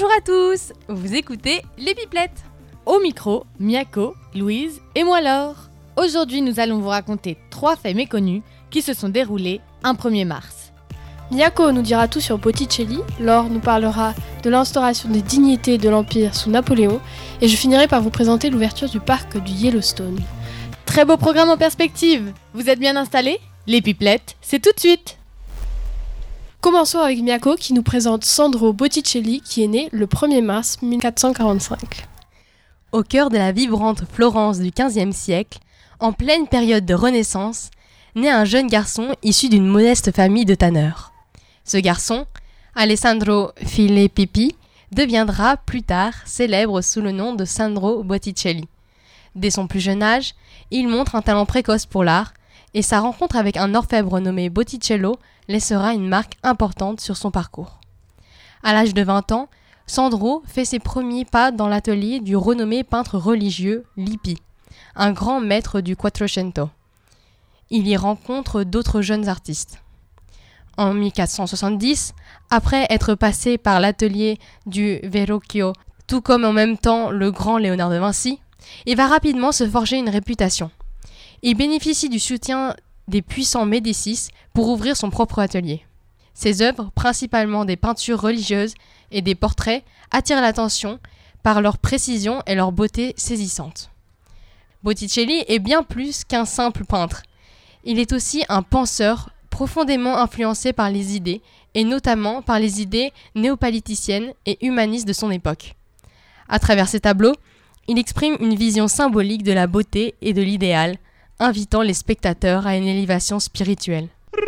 Bonjour à tous, vous écoutez Les Pipelettes. Au micro, Miyako, Louise et moi Laure. Aujourd'hui, nous allons vous raconter 3 faits méconnus qui se sont déroulés un 1er mars. Miyako nous dira tout sur Botticelli, Laure nous parlera de l'instauration des dignités de l'Empire sous Napoléon et je finirai par vous présenter l'ouverture du parc du Yellowstone. Très beau programme en perspective. Vous êtes bien installés ? Les Pipelettes, c'est tout de suite. Commençons avec Miyako qui nous présente Sandro Botticelli qui est né le 1er mars 1445. Au cœur de la vibrante Florence du XVe siècle, en pleine période de Renaissance, naît un jeune garçon issu d'une modeste famille de tanneurs. Ce garçon, Alessandro Filippi, deviendra plus tard célèbre sous le nom de Sandro Botticelli. Dès son plus jeune âge, il montre un talent précoce pour l'art et sa rencontre avec un orfèvre nommé Botticello laissera une marque importante sur son parcours. À l'âge de 20 ans, Sandro fait ses premiers pas dans l'atelier du renommé peintre religieux Lippi, un grand maître du Quattrocento. Il y rencontre d'autres jeunes artistes. En 1470, après être passé par l'atelier du Verrocchio, tout comme en même temps le grand Léonard de Vinci, il va rapidement se forger une réputation. Il bénéficie du soutien des puissants Médicis pour ouvrir son propre atelier. Ses œuvres, principalement des peintures religieuses et des portraits, attirent l'attention par leur précision et leur beauté saisissante. Botticelli est bien plus qu'un simple peintre. Il est aussi un penseur profondément influencé par les idées, et notamment par les idées néopoliticiennes et humanistes de son époque. À travers ses tableaux, il exprime une vision symbolique de la beauté et de l'idéal, invitant les spectateurs à une élévation spirituelle.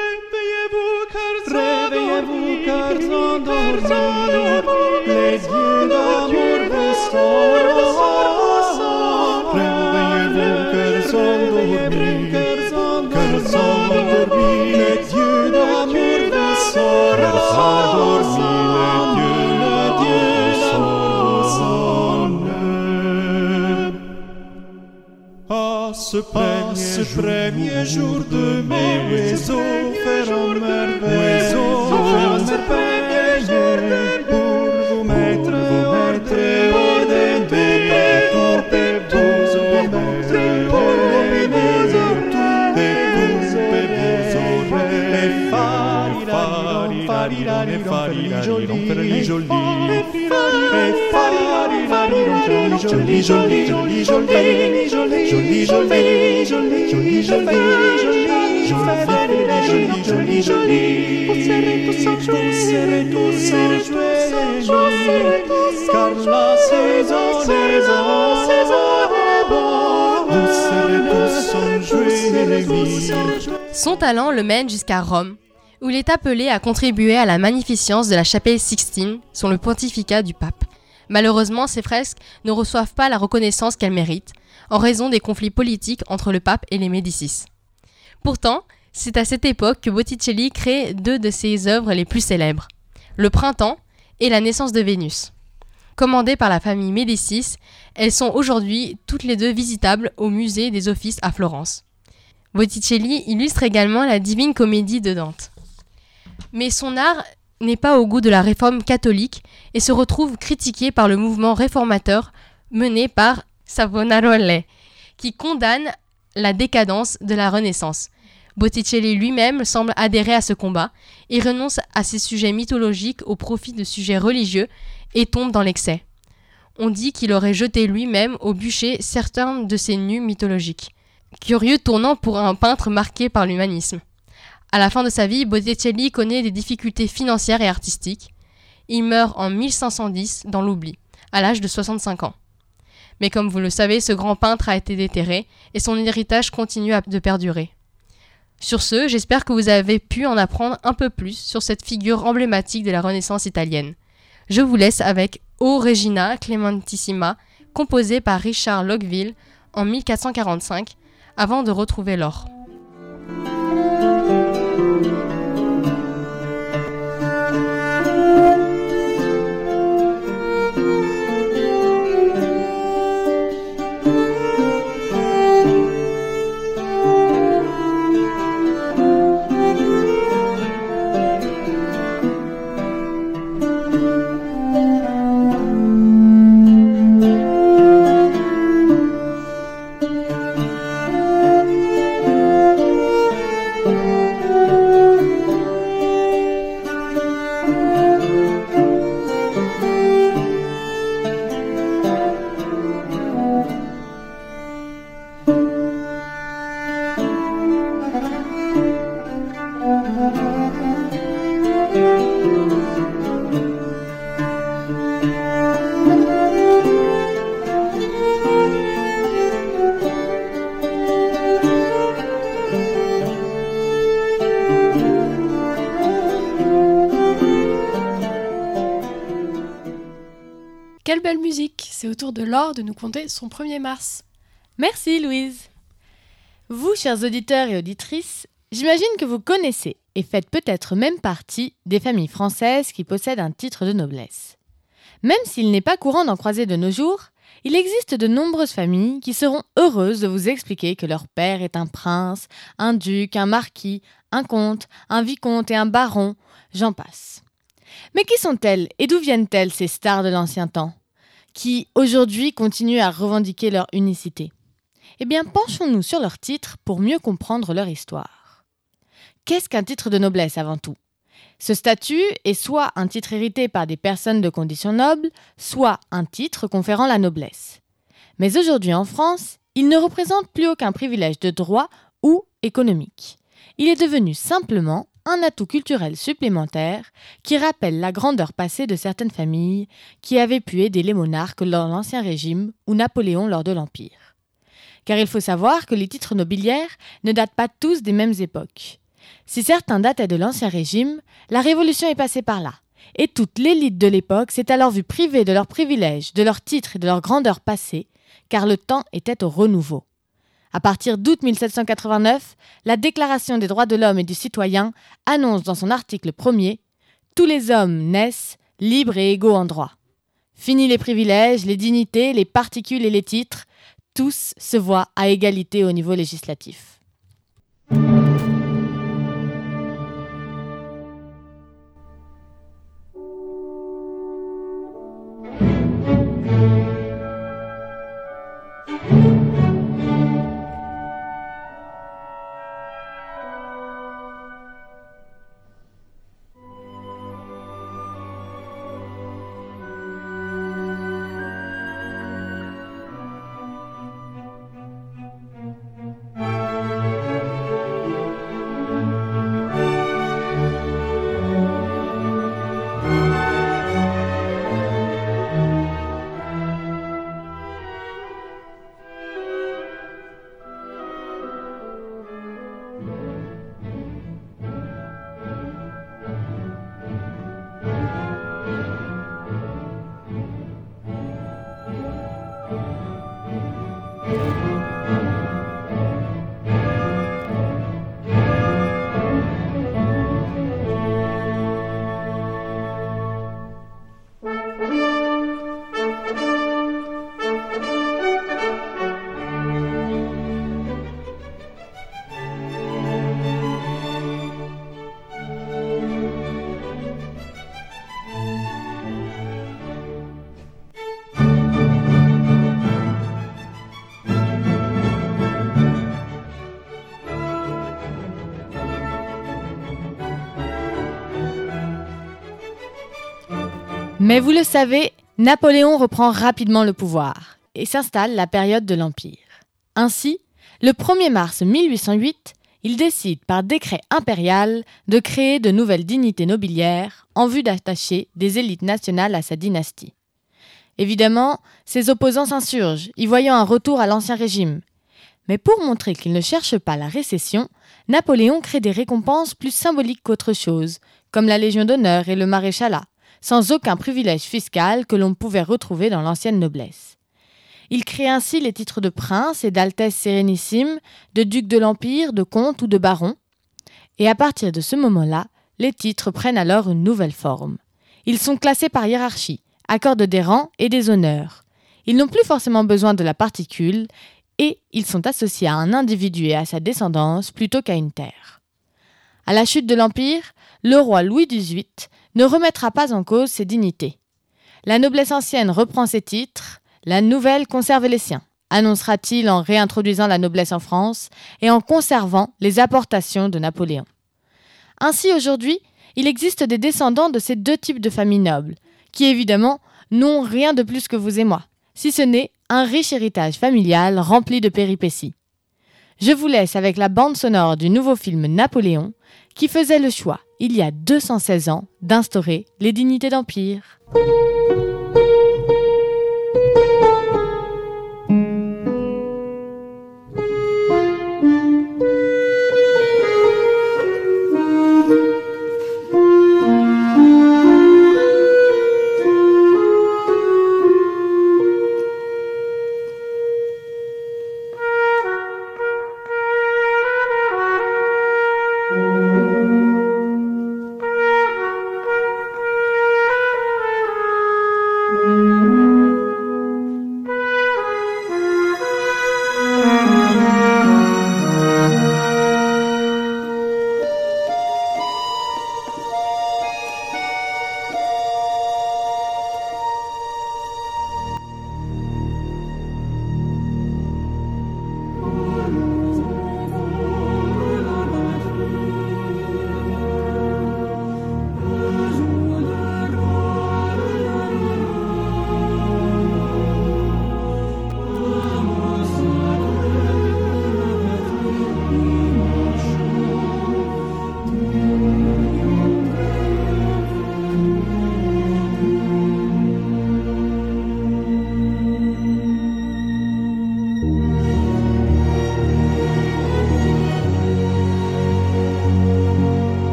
Réveillez-vous car endormis, les yeux d'amour vous sont. Réveillez-vous car endormis, les yeux d'amour vous sont. À ce premier jour de mai, oiseaux feront merveille, pour vous mettre au début, découpez vos oreilles, les fariron joli, vous serez tous enjoignés, car la saison est bonne, vous serez tous enjoignés. Son talent le mène jusqu'à Rome, où il est appelé à contribuer à la magnificence de la chapelle Sixtine sous le pontificat du pape. Malheureusement, ses fresques ne reçoivent pas la reconnaissance qu'elles méritent, en raison des conflits politiques entre le pape et les Médicis. Pourtant, c'est à cette époque que Botticelli crée 2 de ses œuvres les plus célèbres, Le Printemps et La naissance de Vénus. Commandées par la famille Médicis, elles sont aujourd'hui toutes les 2 visitables au musée des Offices à Florence. Botticelli illustre également la Divine Comédie de Dante. Mais son art n'est pas au goût de la réforme catholique et se retrouve critiqué par le mouvement réformateur mené par Savonarola, qui condamne la décadence de la Renaissance. Botticelli lui-même semble adhérer à ce combat et renonce à ses sujets mythologiques au profit de sujets religieux et tombe dans l'excès. On dit qu'il aurait jeté lui-même au bûcher certains de ses nus mythologiques. Curieux tournant pour un peintre marqué par l'humanisme. À la fin de sa vie, Botticelli connaît des difficultés financières et artistiques. Il meurt en 1510 dans l'oubli, à l'âge de 65 ans. Mais comme vous le savez, ce grand peintre a été déterré et son héritage continue de perdurer. Sur ce, j'espère que vous avez pu en apprendre un peu plus sur cette figure emblématique de la Renaissance italienne. Je vous laisse avec O Regina Clementissima, composé par Richard Locqueville en 1445, avant de retrouver Laure. Quelle belle musique! C'est au tour de Laure de nous conter son 1er mars. Merci Louise. Vous, chers auditeurs et auditrices, j'imagine que vous connaissez et faites peut-être même partie des familles françaises qui possèdent un titre de noblesse. Même s'il n'est pas courant d'en croiser de nos jours, il existe de nombreuses familles qui seront heureuses de vous expliquer que leur père est un prince, un duc, un marquis, un comte, un vicomte et un baron, j'en passe. Mais qui sont-elles et d'où viennent-elles ces stars de l'ancien temps, qui aujourd'hui continuent à revendiquer leur unicité? Eh bien, penchons-nous sur leurs titres pour mieux comprendre leur histoire. Qu'est-ce qu'un titre de noblesse avant tout ? Ce statut est soit un titre hérité par des personnes de condition noble, soit un titre conférant la noblesse. Mais aujourd'hui en France, il ne représente plus aucun privilège de droit ou économique. Il est devenu simplement un atout culturel supplémentaire qui rappelle la grandeur passée de certaines familles qui avaient pu aider les monarques lors de l'Ancien Régime ou Napoléon lors de l'Empire. Car il faut savoir que les titres nobiliaires ne datent pas tous des mêmes époques. Si certains dataient de l'Ancien Régime, la Révolution est passée par là, et toute l'élite de l'époque s'est alors vue privée de leurs privilèges, de leurs titres et de leur grandeur passée, car le temps était au renouveau. À partir d'août 1789, la Déclaration des droits de l'homme et du citoyen annonce dans son article 1er « Tous les hommes naissent libres et égaux en droit. Fini les privilèges, les dignités, les particules et les titres, tous se voient à égalité au niveau législatif. » Mais vous le savez, Napoléon reprend rapidement le pouvoir et s'installe la période de l'Empire. Ainsi, le 1er mars 1808, il décide par décret impérial de créer de nouvelles dignités nobiliaires en vue d'attacher des élites nationales à sa dynastie. Évidemment, ses opposants s'insurgent, y voyant un retour à l'ancien régime. Mais pour montrer qu'il ne cherche pas la récession, Napoléon crée des récompenses plus symboliques qu'autre chose, comme la Légion d'honneur et le maréchalat, sans aucun privilège fiscal que l'on pouvait retrouver dans l'ancienne noblesse. Il crée ainsi les titres de prince et d'altesse sérénissime, de duc de l'Empire, de comte ou de baron. Et à partir de ce moment-là, les titres prennent alors une nouvelle forme. Ils sont classés par hiérarchie, accordent des rangs et des honneurs. Ils n'ont plus forcément besoin de la particule et ils sont associés à un individu et à sa descendance plutôt qu'à une terre. À la chute de l'Empire, le roi Louis XVIII ne remettra pas en cause ses dignités. La noblesse ancienne reprend ses titres, la nouvelle conserve les siens, annoncera-t-il en réintroduisant la noblesse en France et en conservant les apportations de Napoléon. Ainsi aujourd'hui, il existe des descendants de ces deux types de familles nobles, qui évidemment n'ont rien de plus que vous et moi, si ce n'est un riche héritage familial rempli de péripéties. Je vous laisse avec la bande sonore du nouveau film Napoléon, qui faisait le choix, il y a 216 ans, d'instaurer les dignités d'empire.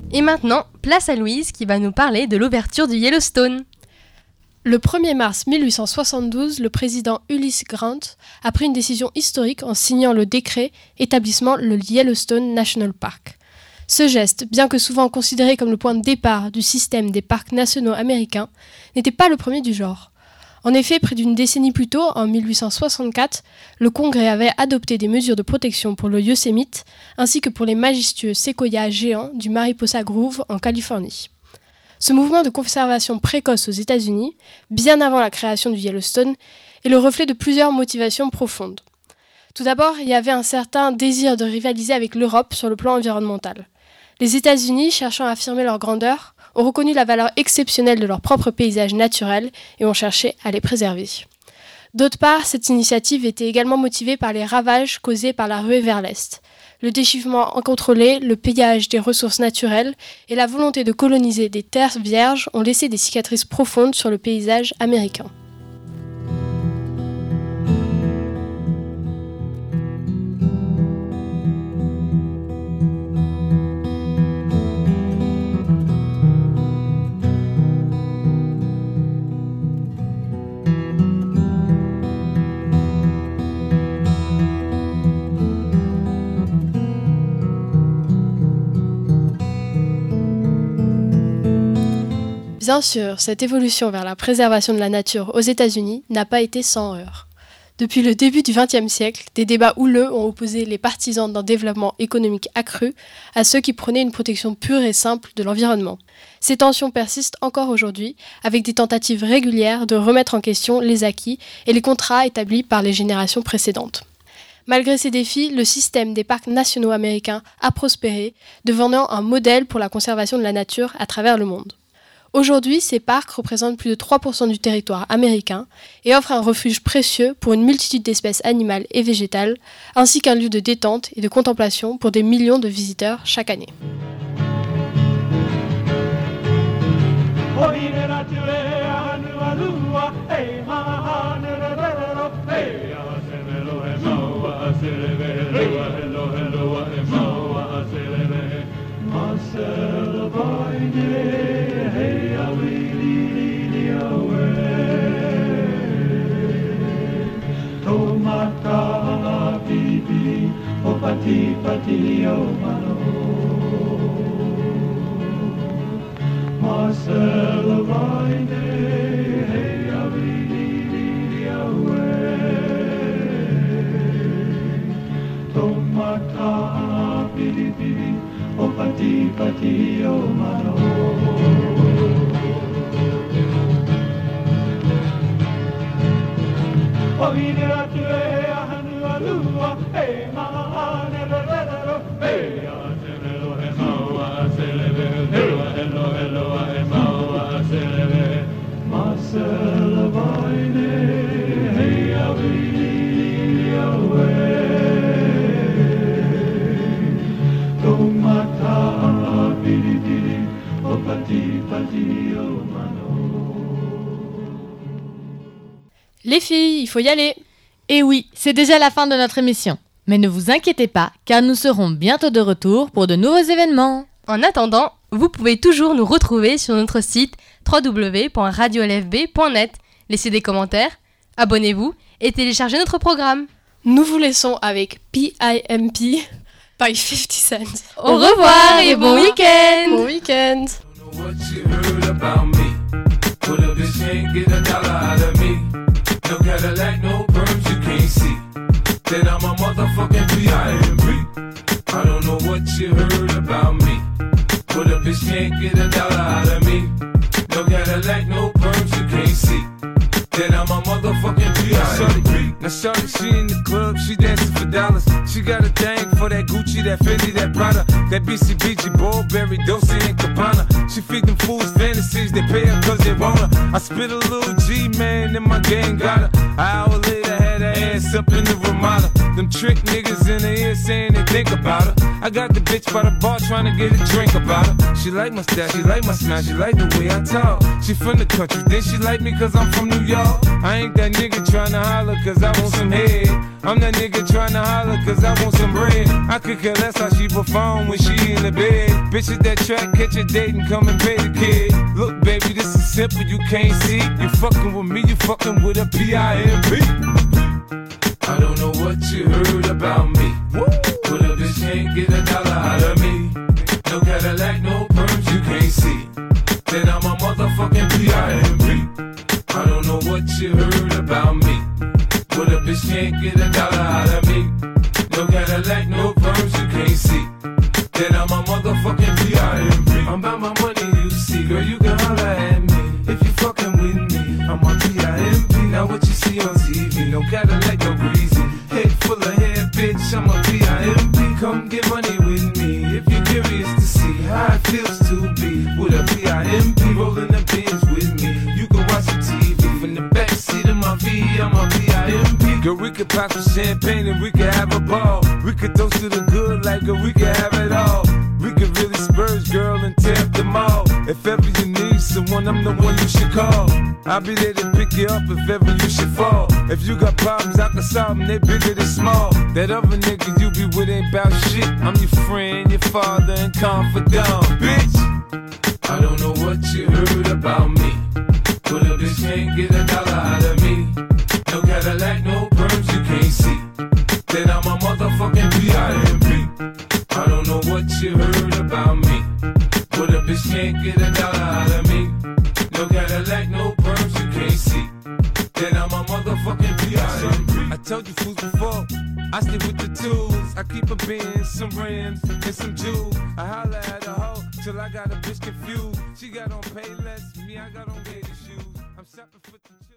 Et maintenant, place à Louise qui va nous parler de l'ouverture du Yellowstone. Le 1er mars 1872, le président Ulysses Grant a pris une décision historique en signant le décret établissant le Yellowstone National Park. Ce geste, bien que souvent considéré comme le point de départ du système des parcs nationaux américains, n'était pas le premier du genre. En effet, près d'une décennie plus tôt, en 1864, le Congrès avait adopté des mesures de protection pour le Yosemite, ainsi que pour les majestueux séquoias géants du Mariposa Grove en Californie. Ce mouvement de conservation précoce aux États-Unis, bien avant la création du Yellowstone, est le reflet de plusieurs motivations profondes. Tout d'abord, il y avait un certain désir de rivaliser avec l'Europe sur le plan environnemental. Les États-Unis, cherchant à affirmer leur grandeur, ont reconnu la valeur exceptionnelle de leurs propres paysages naturels et ont cherché à les préserver. D'autre part, cette initiative était également motivée par les ravages causés par la ruée vers l'Est. Le déchiffement incontrôlé, le pillage des ressources naturelles et la volonté de coloniser des terres vierges ont laissé des cicatrices profondes sur le paysage américain. Bien sûr, cette évolution vers la préservation de la nature aux États-Unis n'a pas été sans heurts. Depuis le début du XXe siècle, des débats houleux ont opposé les partisans d'un développement économique accru à ceux qui prônaient une protection pure et simple de l'environnement. Ces tensions persistent encore aujourd'hui, avec des tentatives régulières de remettre en question les acquis et les contrats établis par les générations précédentes. Malgré ces défis, le système des parcs nationaux américains a prospéré, devenant un modèle pour la conservation de la nature à travers le monde. Aujourd'hui, ces parcs représentent plus de 3% du territoire américain et offrent un refuge précieux pour une multitude d'espèces animales et végétales, ainsi qu'un lieu de détente et de contemplation pour des millions de visiteurs chaque année. Pati pati o mano, Marcelo vai hey away, tomata pili pili, o pati pati o mano. O vinera tue ahanu alua, hey mama. Les filles, il faut y aller. Et oui, c'est déjà la fin de notre émission. Mais ne vous inquiétez pas, car nous serons bientôt de retour pour de nouveaux événements. En attendant, vous pouvez toujours nous retrouver sur notre site www.radiolfb.net. Laissez des commentaires, abonnez-vous et téléchargez notre programme. Nous vous laissons avec P.I.M.P. by 50 Cent. Au revoir et bon week-end. Bon week-end. Then I'm a motherfucking P.I.M.P. I don't know what you heard about me. But a bitch can't get a dollar out of me. No Cadillac, no perms you can't see. Then I'm a motherfucking P.I.M.P. Now shorty, she in the club, she dancing for dollars. She got a thing for that Gucci, that Fendi, that Prada, that BCBG, Burberry, Dolce and Gabbana. She feed them fools fantasies, they pay her cause they want her. I spit a little G, man, and my gang got her. An hour later, had her ass ass up in the Ramada. Them trick niggas in the ear saying they think about her. I got the bitch by the bar trying to get a drink about her. She like my style, she like my smile, she like the way I talk. She from the country, then she like me cause I'm from New York. I ain't that nigga tryna holler cause I want some head. I'm that nigga tryna holler cause I want some bread. I could care less how she perform when she in the bed. Bitch at that track, catch a date and come and pay the kid. Look baby, this is simple, you can't see. You fucking with me, you fucking with a P-I-M-P. I don't know what you heard about me, but a bitch can't get a dollar out of me. No Cadillac, no perms, you can't see. Then I'm a motherfucking P-I-M-P. I don't know what you heard about me, but a bitch can't get a dollar out of me. No Cadillac, no perms, you can't see. Then I'm a motherfucking P-I-M-P. I'm about my money, you see, girl, you can holler at me. If you fucking with me, I'm a P-I-M-P. Now what you see on TV, no Cadillac, no greasy. Head full of hair, bitch, I'm a P-I-M-P. Come get money with me, if you're curious to see how it feels to be with a P-I-M-P. Rolling the bins with me, you can watch some TV from the backseat of my V, I'm a P-I-M-P. Girl, we could pop some champagne and we could have a ball. We could toast to the good like girl, we could have it all. We could really spurge, girl, and tear up the mall. If ever you need someone, I'm the one you should call. I'll be there to pick you up if ever you should fall. If you got problems, I can solve them, they bigger than small. That other nigga you be with ain't bout shit. I'm your friend, your father, and confidant, bitch. I don't know what you heard about me, but a bitch can't get a dollar out of me. No Cadillac, no perms, you can't see. Then I'm a motherfucking P-I-M-P. I don't know what you heard about me, but a bitch can't get a dollar out of me. No Cadillac, no perms, you can't see. Then I'm a motherfucking P.I.M.P. I told you fools before, I stick with the tools. I keep a Benz, some rims, and some jewels. I holler at a hoe till I got a bitch confused. She got on Payless, me I got on gator shoes. I'm shopping for the